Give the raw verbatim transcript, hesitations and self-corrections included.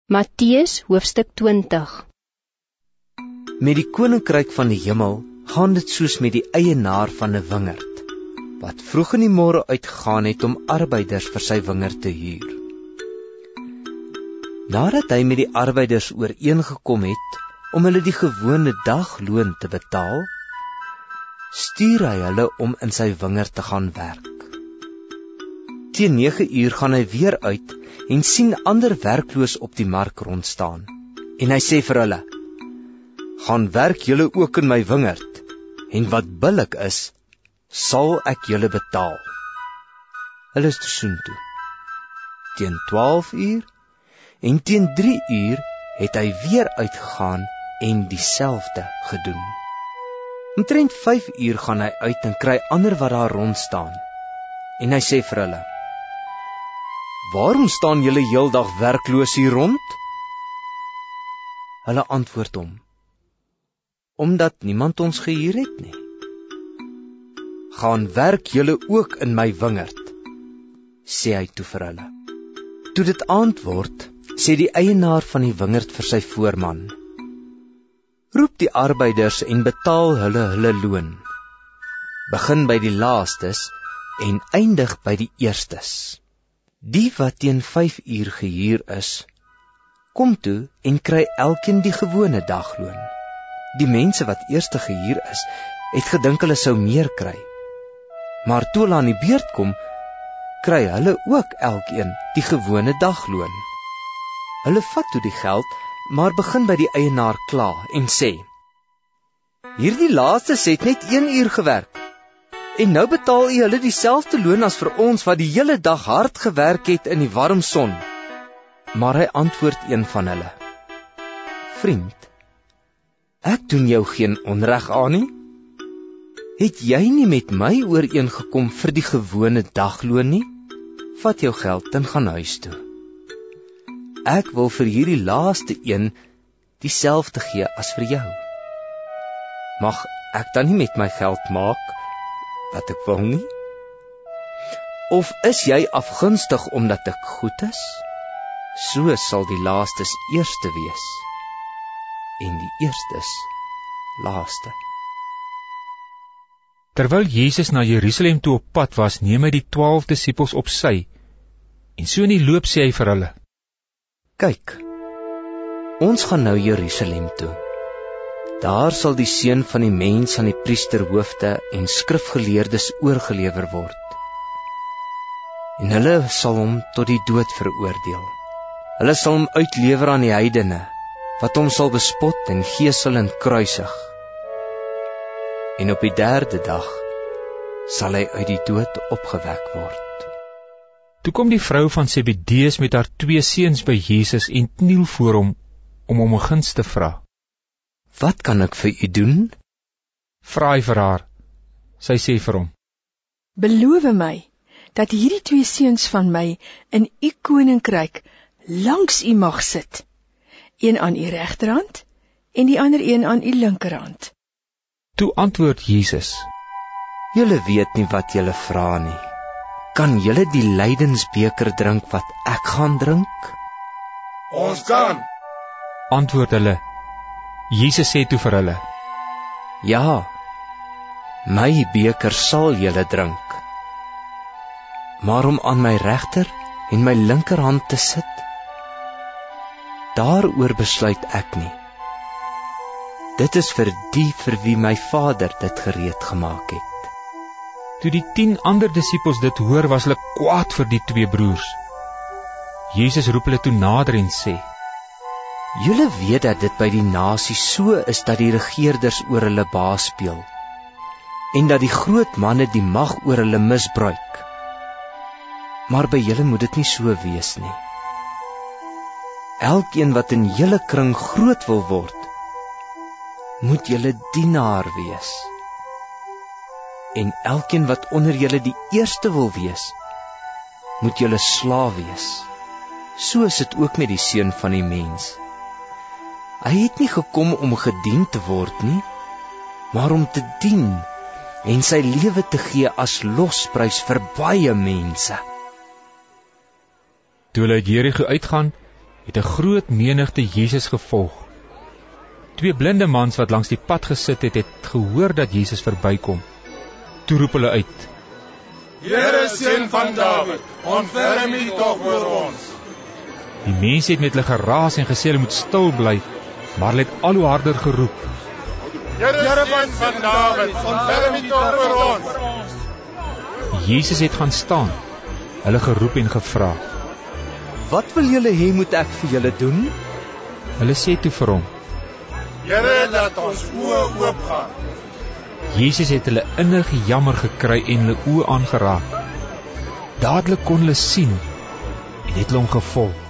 Matteus hoofstuk twintig. Met die koninkryk van die hemel gaan dit soos met die eienaar van 'n wingerd, wat vroeg in die môre uitgegaan het om arbeiders vir sy wingerd te huur. Nadat hy met die arbeiders ooreengekom het om hulle die gewone dagloon te betaal, stuur hy hulle om in sy wingerd te gaan werk. Teen nege uur gaan hy weer uit en sien ander werkloos op die mark rondstaan. En hy sê vir hulle: "Gaan werk julle ook in my wingerd, en wat billik is, sal ek julle betaal." Hulle is toe soontoe. Teen twaalf uur en teen drie uur het hy weer uitgegaan en dieselfde gedoen. Omtrent vyf uur gaan hy uit en kry ander wat daar rondstaan. En hy sê vir hulle: "Waarom staan julle heeldag werkloos hier rond?" Hulle antwoord hom: "Omdat niemand ons gehuur het nie." "Gaan werk julle ook in my wingerd," sê hy toe vir hulle. Toe dit aand word, sê die eienaar van die wingerd vir sy voorman: "Roep die arbeiders en betaal hulle hulle loon. Begin by die laastes en eindig by die eerstes. Die wat teen vyf uur gehuur is, kom toe en kry elkeen die gewone dagloon. Die mense wat eerste gehuur is, het gedink hulle sou meer kry. Maar toe hulle aan die beurt kom, kry hulle ook elkeen die gewone dagloon. Hulle vat toe die geld, maar begin by die eienaar kla en sê: "Hierdie laastes het net een uur gewerk, en nou betaal u hulle dieselfde loon as vir ons wat die hele dag hard gewerk het in die warm son." Maar hy antwoord een van hulle: "Vriend, ek doen jou geen onreg aan nie. Het jy nie met my ooreengekom vir die gewone dagloon nie? Vat jou geld en gaan huis toe. Ek wil vir hierdie laaste een dieselfde gee as vir jou. Mag ek dan nie met my geld maak wat ek wil nie? Of is jy afgunstig omdat ek goed is? So sal die laastes eerste wees, en die eerstes laaste." Terwyl Jesus na Jerusalem toe op pad was, neem hy die twaalf disippels op sy, en so in die loop sê hy vir hulle: "Kyk, ons gaan nou Jerusalem toe. Daar sal die seun van die mens aan die priesterhoofde en skrifgeleerdes oorgelewer word. En hulle sal hom tot die dood veroordeel. Hulle sal hom uitlewer aan die heidene, wat hom sal bespot en gesel en kruisig. En op die derde dag sal hy uit die dood opgewek word." Toe kom die vrou van Zebedeus met haar twee seuns by Jesus en kniel voor hom om hom 'n guns te vra. "Wat kan ek vir u doen?" Vra hy vir haar. Sy sê vir hom: "Beloof my dat hierdie twee seuns van my in u koninkryk langs u mag sit, een aan u regterhand en die ander een aan u linkerhand." Toe antwoord Jesus: "Julle weet nie wat julle vra nie. Kan julle die lydensbeker drink wat ek gaan drink?" "Ons kan," antwoord hulle. Jesus sê toe vir hulle: "Ja, my beker sal julle drink. Maar om aan my regter en my linkerhand te sit, daaroor besluit ek nie. Dit is vir die vir wie my Vader dit gereed gemaak het." Toe die tien ander disippels dit hoor, was hulle kwaad vir die twee broers. Jesus roep hulle toe nader en sê: "Julle weet dat dit by die nasie so is dat die regerders oor hulle baas speel, en dat die groot manne die mag oor hulle misbruik. Maar by julle moet dit nie so wees nie. Elkeen wat in julle kring groot wil word, moet julle dienaar wees. En elkeen wat onder julle die eerste wil wees, moet julle slaaf wees. So is dit ook met die seun van die mens. Hy het nie gekom om gedien te word nie, maar om te dien en sy lewe te gee as losprys vir baie mense." Toe hulle uit Jerigo uitgaan, het 'n groot menigte Jesus gevolg. Twee blinde mans wat langs die pad gesit het, het gehoor dat Jesus verbykom. Toe roep hulle uit: Here, seun van Dawid, ontferm U tog oor ons. Die mense het met hulle geraas en gesê hulle moet stil bly, maar hulle het al hoe harder geroep: Here, seun van Dawid, ontferm U tog oor ons. Jesus het gaan staan, hulle geroep en gevra. Wat wil julle hê moet ek vir julle doen? Hulle sê toe vir hom. Here, laat ons oë oopgaan. Jesus het hulle innig jammer gekry en hulle oë aangeraak. Dadelik kon hulle sien en het hulle hom gevolg.